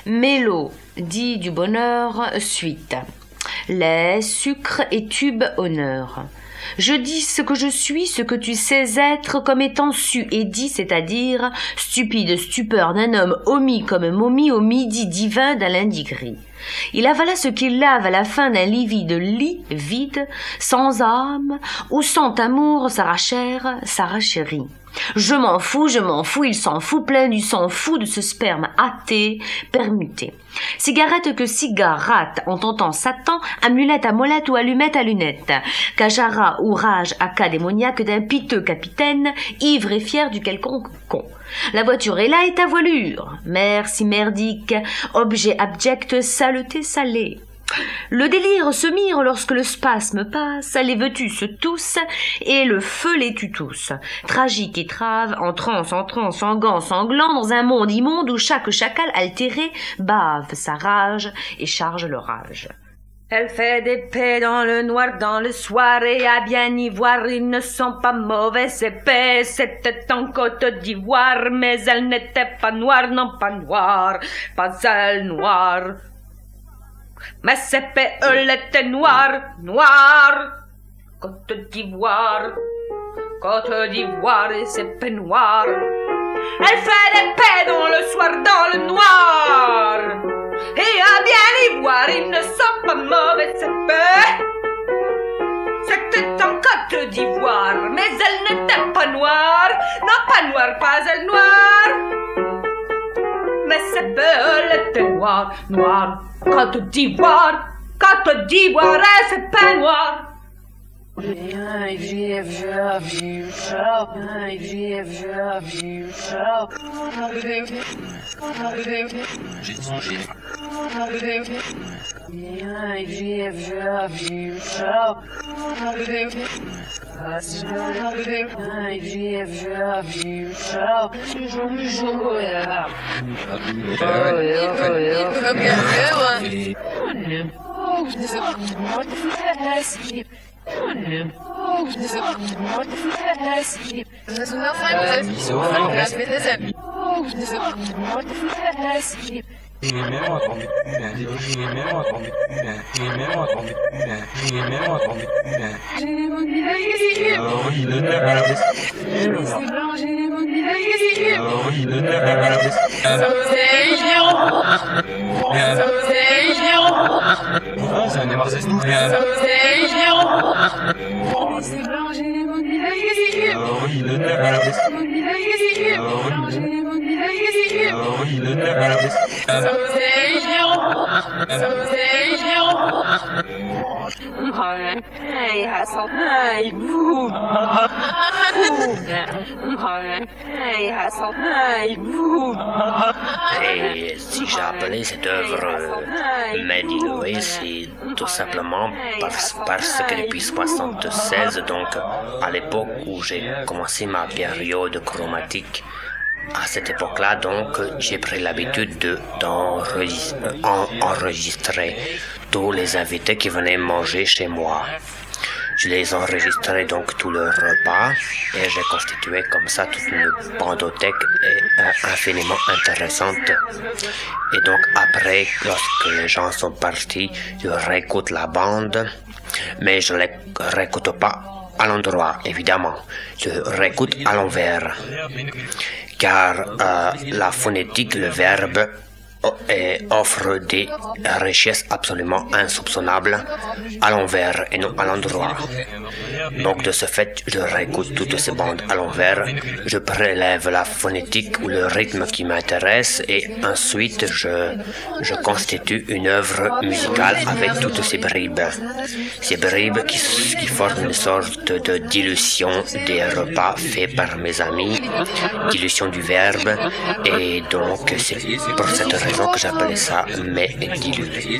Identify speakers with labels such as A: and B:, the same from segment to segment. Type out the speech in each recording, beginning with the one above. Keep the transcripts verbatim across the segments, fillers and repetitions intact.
A: Mélodie du bonheur, suite. Lait, sucre et tube, honneur. Je dis ce que je suis, ce que tu sais être comme étant su et dit, c'est-à-dire stupide stupeur d'un homme omis comme momie au midi divin d'un lundi gris. Il avala ce qu'il lave à la fin d'un livide lit vide, sans âme, où sans amour s'arrachèrent, s'arrachérit. Je m'en fous, je m'en fous, il s'en fout, plein du sang fou de ce sperme hâté, permuté. Cigarette que cigare rate en tentant Satan, amulette à molette ou allumette à lunettes. Cajara ou rage à cas démoniaque d'un piteux capitaine, ivre et fier du quelconque con. La voiture est là et ta voilure. Merci merdique, objet abject, saleté salée. Le délire se mire lorsque le spasme passe, les vetus se toussent et le feu les tue tous. Tragique et trave, en transe, en transe, en gants, sanglant, dans un monde immonde où chaque chacal altéré bave sa rage et charge l'orage. Elle fait des paix dans le noir, dans le soir, et à bien y voir, ils ne sont pas mauvais, ces paix. C'était en Côte d'Ivoire, mais elle n'était pas noire, non pas noire, pas elle noire. Mais ces paix, elle était noire, noire. Côte d'Ivoire, Côte d'Ivoire et ses paix noires. Elle fait des paix dans le soir, dans le noir. Et à bien y voir, ils ne sont pas mauvais, ces paix. C'était en Côte d'Ivoire, mais elle n'était pas noire. Non, pas noire, pas elle noire. Mais ces paix, elle était noire, noire. Côte d'Ivoire, Côte d'Ivoire et ses paix noires.
B: Et si j'ai appelé cette œuvre euh, Mehdi Loué, c'est tout simplement parce, parce que depuis soixante-seize, donc à l'époque où j'ai commencé ma période chromatique, à cette époque-là, donc, j'ai pris l'habitude de, d'enregistrer tous les invités qui venaient manger chez moi. Je les enregistrais donc tout leur repas et j'ai constitué comme ça toute une bandothèque infiniment intéressante. Et donc après, lorsque les gens sont partis, je réécoute la bande, mais je ne les réécoute pas à l'endroit, évidemment. Je réécoute à l'envers. Car euh, la phonétique, le verbe, et offre des richesses absolument insoupçonnables à l'envers et non à l'endroit. Donc de ce fait, je réécoute toutes ces bandes à l'envers, je prélève la phonétique ou le rythme qui m'intéresse et ensuite je, je constitue une œuvre musicale avec toutes ces bribes. Ces bribes qui, qui forment une sorte de dilution des repas faits par mes amis, dilution du verbe, et donc c'est pour cette raison que j'appelais ça mais dilué.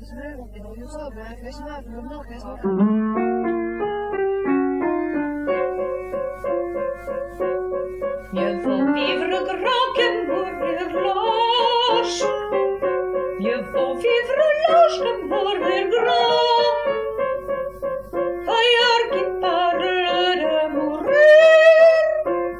C: Mieux vaut vivre grand que mourir lâche. Mieux vaut vivre lâche que mourir grand. Ailleurs qui parle de mourir.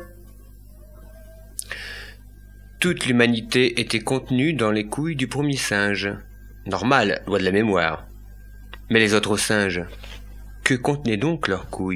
B: Toute l'humanité était contenue dans les couilles du premier singe. Normal, loi de la mémoire. Mais les autres singes, que contenaient donc leurs couilles ?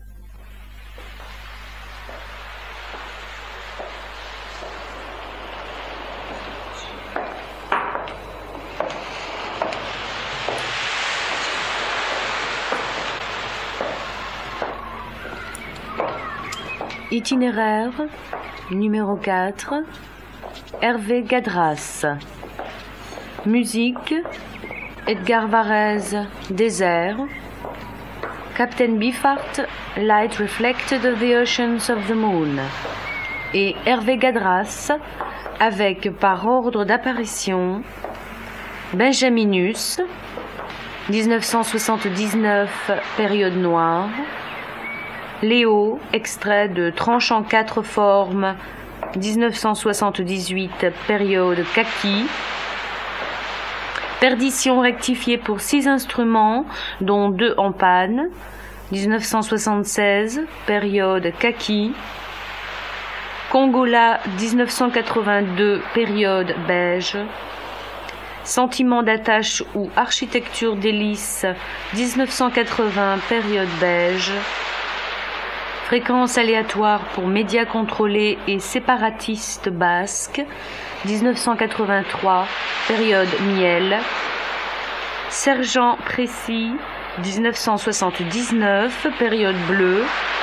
A: Itinéraire numéro quatre, Hervé Gadras. Musique, Edgar Varèse, Désert. Captain Beefheart, Light Reflected of the Oceans of the Moon. Et Hervé Gadras, avec par ordre d'apparition Benjaminus, dix-neuf cent soixante-dix-neuf, période noire. Léo, extrait de Tranche en quatre formes, dix-neuf cent soixante-dix-huit, période kaki. Perdition rectifiée pour six instruments, dont deux en panne, dix-neuf cent soixante-seize, période kaki. Congola, dix-neuf cent quatre-vingt-deux, période beige. Sentiment d'attache ou architecture d'hélice, dix-neuf cent quatre-vingts, période beige. Fréquence aléatoire pour médias contrôlés et séparatistes basques, dix-neuf cent quatre-vingt-trois, période miel. Sergent précis, dix-neuf cent soixante-dix-neuf, période bleue.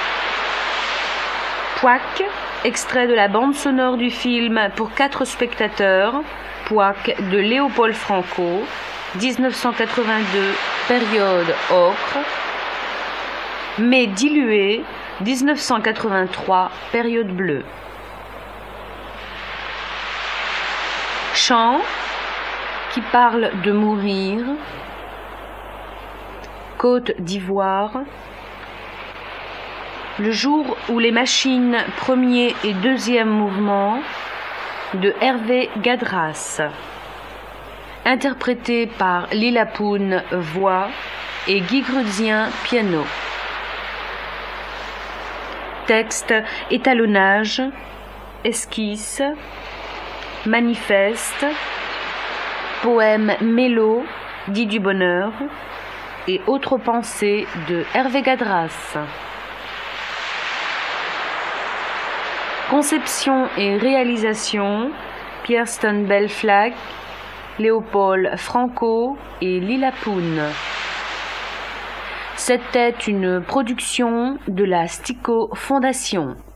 A: Pouac, extrait de la bande sonore du film pour quatre spectateurs, Pouac de Léopold Franco, dix-neuf cent quatre-vingt-deux, période ocre. Mais dilué, dix-neuf cent quatre-vingt-trois, période bleue. Chant qui parle de mourir. Côte d'Ivoire. Le jour où les machines, premier et deuxième mouvement, de Hervé Gadras. Interprété par Lila Poun, voix, et Guy Gruzien, piano. Texte, étalonnage, esquisse, manifeste, poème mélo, dit du bonheur, et autres pensées de Hervé Gadras. Conception et réalisation, Pierston Belflag, Léopold Franco et Lila Poun. C'était une production de la Stico Fondation.